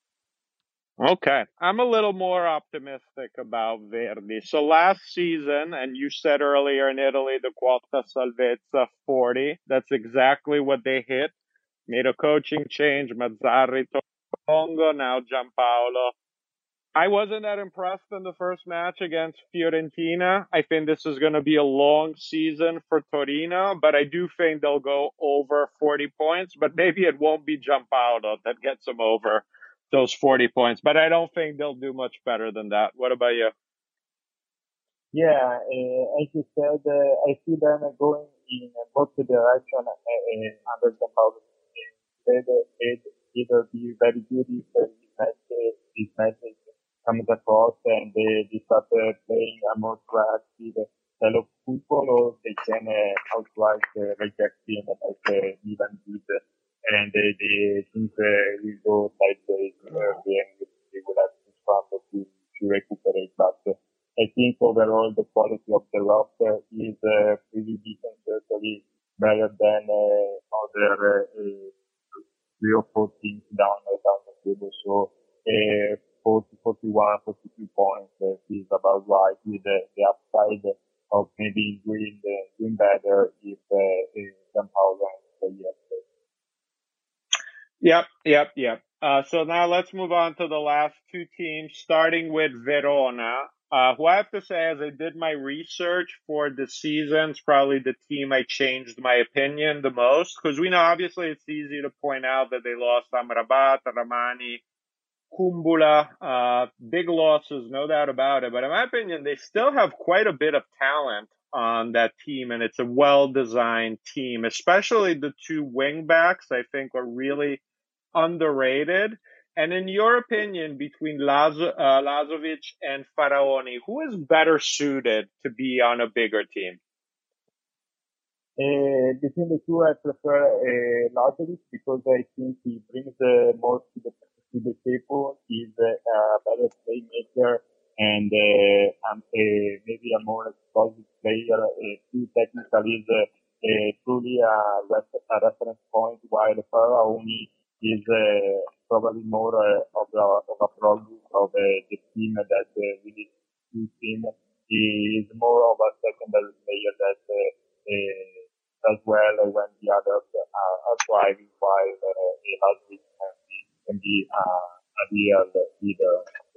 Okay. I'm a little more optimistic about Verdi. So last season, and you said earlier in Italy, the quota salvezza forty, that's exactly what they hit. Made a coaching change, Mazzarri, Tongo, now Giampaolo. I wasn't that impressed in the first match against Fiorentina. I think this is going to be a long season for Torino, but I do think they'll go over forty points, but maybe it won't be Giampaolo that gets them over those forty points, but I don't think they'll do much better than that. What about you? Yeah, uh, as you said, uh, I see them going in both directions uh, uh, under Giampaolo. They'd either be very good if uh, this message, this message comes across and they, they start uh, playing a more proactive style of football, or they can uh, outright uh, reject him like uh, Milan did, and they, they think uh, will go sideways uh, and they will have to struggle to, to recuperate. But uh, I think overall the quality of the roster is uh, pretty decent, certainly better than uh, other uh, three or four teams down uh, down the table. So uh, forty, forty-one, forty-two points uh, is about right, with the, the upside of maybe doing uh, doing better if uh, Giampaolo ends the year. Yep, yep, yep. Uh, so now let's move on to the last two teams, starting with Verona, uh, who I have to say, as I did my research for the season, is probably the team I changed my opinion the most, because we know obviously it's easy to point out that they lost Amrabat, Ramani, Kumbula, uh, big losses, no doubt about it. But in my opinion, they still have quite a bit of talent on that team, and it's a well-designed team, especially the two wingbacks, I think, are really underrated. And in your opinion, between Lazo, uh, Lazovic and Faraoni, who is better suited to be on a bigger team? Uh, between the two, I prefer uh, Lazovic because I think he brings uh, more to the to the table. He's uh, a better playmaker and uh, um, uh, maybe a more explosive player. Uh, too technical is uh, uh, truly a, ref- a reference point, while Faraoni is uh, probably more uh, of, a, of a product of uh, the team that uh, really suits him. He is more of a secondary player that uh, uh, does well when the others are, are thriving, while uh, Lazovic can be, can be uh, a real leader.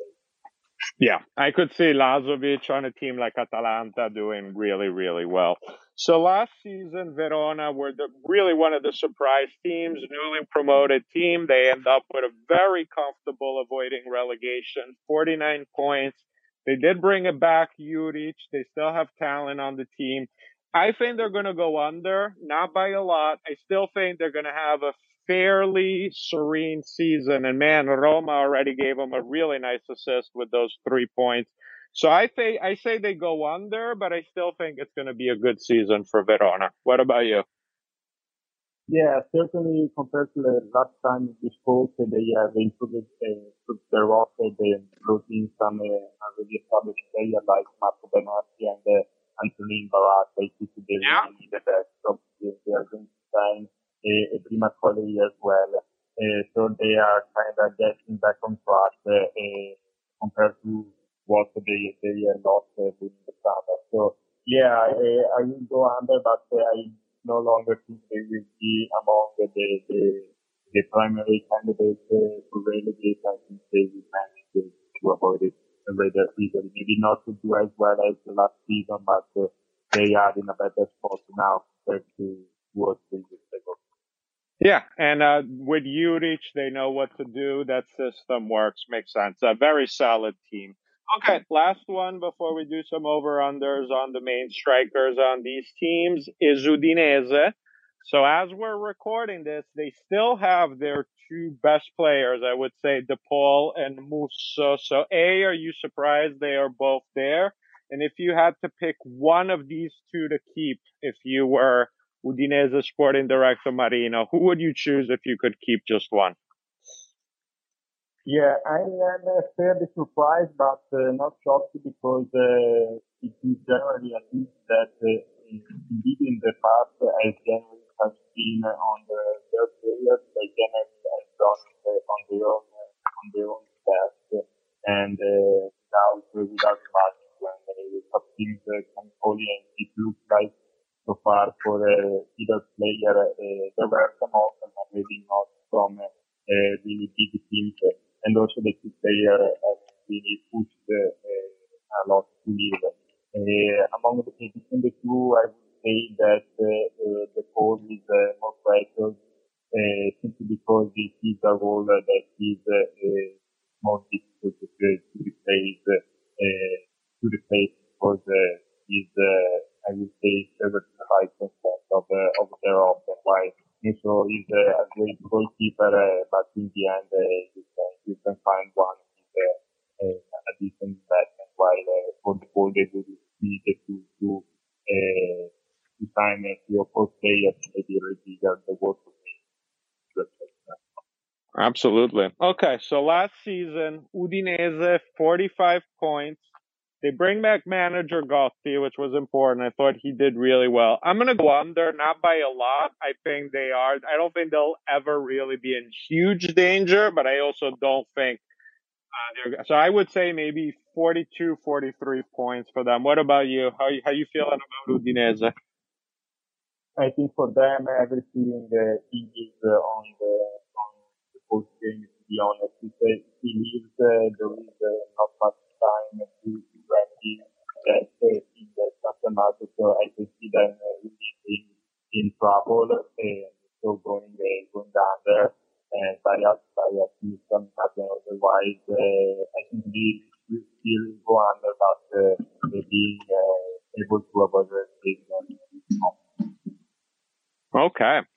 Yeah, I could see Lazovic on a team like Atalanta doing really, really well. So last season, Verona were the, really one of the surprise teams, newly promoted team. They end up with a very comfortable avoiding relegation, forty-nine points. They did bring it back, Juric. They still have talent on the team. I think they're going to go under, not by a lot. I still think they're going to have a fairly serene season. And man, Roma already gave them a really nice assist with those three points. So I think I say they go under, but I still think it's going to be a good season for Verona. What about you? Yeah, certainly compared to the last time we spoke, they have improved, uh, improved their roster. They brought in some uh, already established players like Marco Bernardi and uh, Antonin Barat. Basically, they Yeah. really need the best. So they are going to sign a, a Prima Colli as well. Uh, so they are kind of getting back on track uh, uh, compared to what they they lost uh, during the summer. So yeah, I, I will go under, but uh, I no longer think they will be among the the, the primary candidates uh, to relegate. I think they will manage to, to avoid it rather easily. Maybe not to do as well as the last season, but uh, they are in a better spot now compared to what they used to go. Yeah, and uh, with Juric, they know what to do. That system works. Makes sense. A very solid team. Okay, last one before we do some over-unders on the main strikers on these teams is Udinese. So as we're recording this, they still have their two best players, I would say, De Paul and Musso. So A, are you surprised they are both there? And if you had to pick one of these two to keep, if you were Udinese sporting director Marino, who would you choose if you could keep just one? Yeah, I am uh, fairly surprised, but uh, not shocked because uh, it is generally a team that uh, indeed in the past uh, as generally has been on the their players, they generally have done uh, on their own uh, on their own task, and uh, without uh, without much when uh, some teams uh, can call in, it looks like so far for uh, either player uh, there were some offers, but maybe not from uh, uh, really big teams. Uh, And also the two players have really pushed uh, uh, a lot to leave. Uh, among the between the two, I would say that uh, uh, the Paul is uh, more precious, uh, simply because it is a role that is uh, uh, more difficult to, to replace, uh, to replace because uh, is, uh, I would say, seventy-five percent of, uh, of their offense. While Musso is uh, a great goalkeeper, uh, but in the end, uh, you, can, you can find one with uh, uh, a decent investment, while uh, for the goal, they would need to, to, uh, to sign a three or four players, maybe reconfigure the work of Absolutely. Okay, so last season, Udinese, forty-five points. They bring back manager Gotti, which was important. I thought he did really well. I'm going to go under, not by a lot. I think they are. I don't think they'll ever really be in huge danger, but I also don't think uh, they're. So I would say maybe forty-two, forty-three points for them. What about you? How how you feeling about Udinese? I think for them, everything uh, is uh, on the on the post game. To be honest, if uh, he leaves, uh, there is uh, not much time to to practice that uh, in the championnat. So I can see them uh, really in, in trouble. Uh, so going uh, going down there, and by us by at least some nothing. Otherwise, uh, I think we will still go under, but uh, being uh, able to avoid the relegation. Okay.